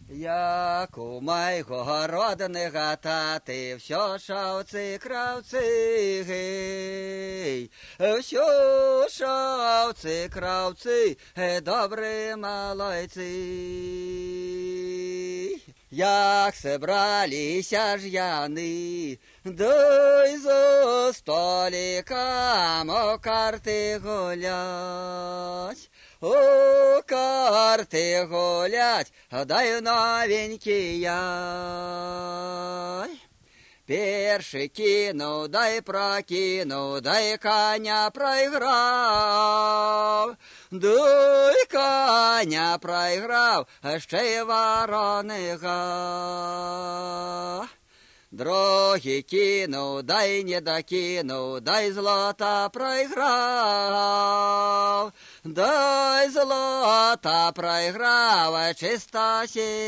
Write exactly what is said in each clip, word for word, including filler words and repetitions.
Як у майго родного тати, все шовці, кравці, гей, все шовці, кравці, гей, добрі малойці. Як собралися ж яни, да й за столиком о карти гулять. О, карти гулять, дай новенький яй. Перший кинув, дай прокинув, дай коня проіграв. Дай коня проіграв, а ще й воронига. Другий кинув, дай не докинув, дай злота проіграв. Дай злота проіграв, а чисто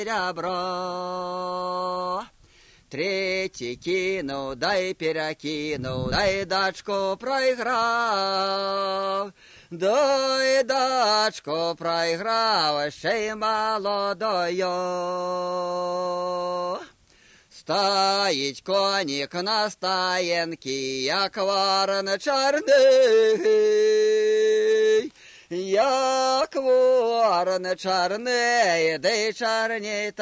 серебро. Третий кинув, дай перекинув, дай дочку проіграв. Дай дочку проіграв, ще й молодою. Стоїть конік на стаєнці, як ворон чорний. Як ворон чорний, де чорній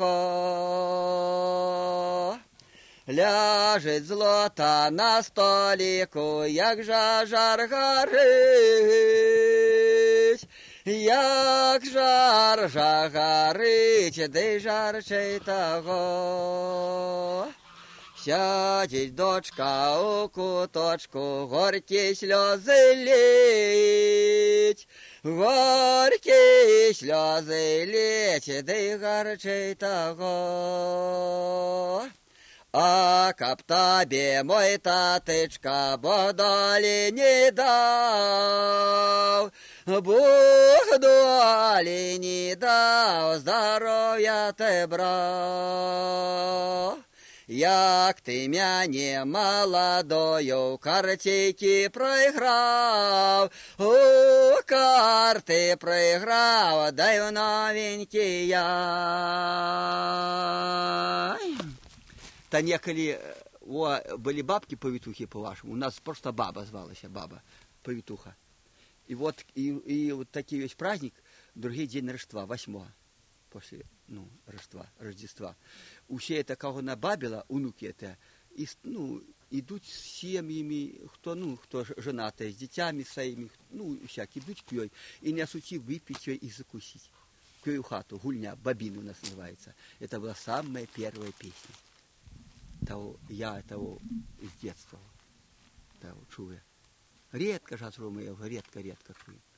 того. Ляжить злота на століку, як жар горить. Як жар горить, де жарчий того. Сядеть дочка у куточку, горькі сльози лить. Горькі сльози лить, де гарчий того. А каб тобі, мой таточка, Бог долі не дав, Бог долі не дав, здоров'я ти брав. Як ти мяне молодою в картики проіграв, у карти проіграв, дай новенький яй. Та неколи о, были бабки-повитухи, по-вашему. У нас просто баба звалась, баба, повитуха. И вот, и, и вот такой весь праздник, другий день Рождества, восьмого, после, ну, Рождества, Рождества. Усе это, кого набабила, унуки это, и, ну, идут с семьями, кто, ну, кто женатый, с детьми своими, ну, всякие, идут к ей, и несут выпить ее и закусить. К ей хату, гульня, бабин у нас называется. Это была самая первая песня. Того, я того из детства того чую. Редко же, редко, редко чую.